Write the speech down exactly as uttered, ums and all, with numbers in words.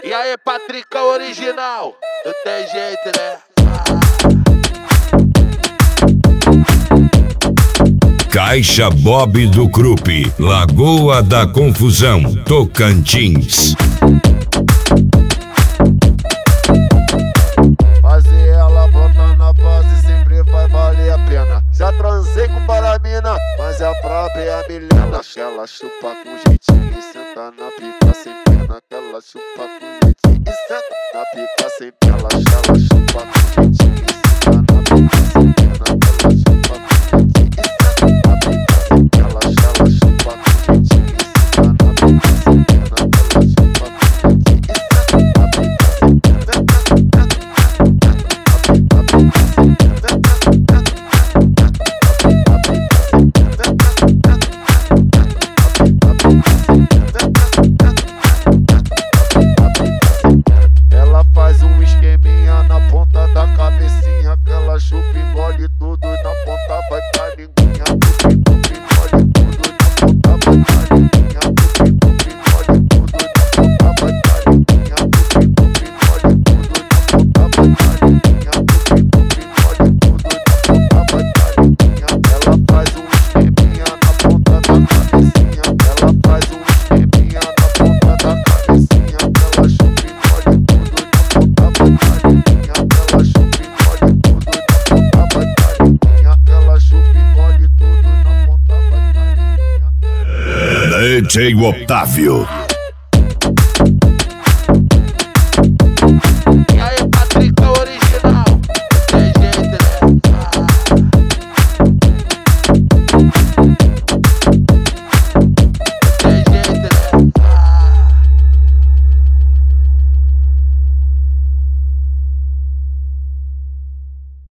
E aí, Patricão original, não tem jeito, né? Caixa Bob do Krupp, Lagoa da Confusão, Tocantins. Fazer ela botar na base sempre vai valer a pena. Já transei com paramina, mas é a própria Milena. Ela chupa com jeitinho e senta na pica sem pena. Ela chupa com jeitinho e senta na pica sem pena. Ela chupa com jeitinho e senta na pica sem pena. Ela chupa com jeitinho e senta na pica sem pena. Ela chupa com jeitinho e senta na pica sem pena. Ela chupa com jeitinho e senta na pica sem Ela faz um esqueminha na ponta da cabecinha, que ela chupa e engole tudo, na ponta vai pra linguinha. Chupa, chupa, engole tudo, na ponta vai pra linguinha. Chupa, chupa, engole tudo, na ponta vai pra linguinha. Chupa, chupa, engole tudo, na ponta vai pra linguinha. Chupa, chupa, engole tudo, na ponta vai pra linguinha. Ela faz um esqueminha na ponta da cabecinha, ela faz um esqueminha na ponta da cabecinha, ela chupa e engole tudo, na ponta vai pra linguinha. Ela chupa e engole tudo, na ponta vai pra linguinha. Ela chupa e engole tudo, na ponta vai pra linguinha. D J Otávio.